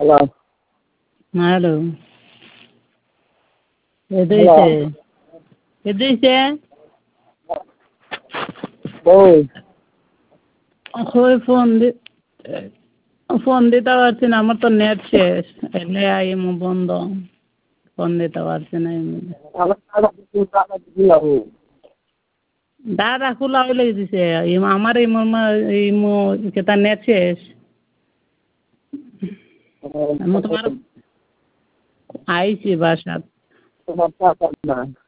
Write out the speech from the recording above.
hello hello hello এদিকে এদিকে ওই ওই ফোন দিতে পারছি না আমার তো নেট শেষ এলে আইমু বন্ধ ফোন দিতে পারছি না এমনি আমার টাকা দিলাম দাদা খোলা হইলে দিছে আমার ইমো কেতা নেট শেষ আমি তোমার আইছি বাসাত তোমার টাকা না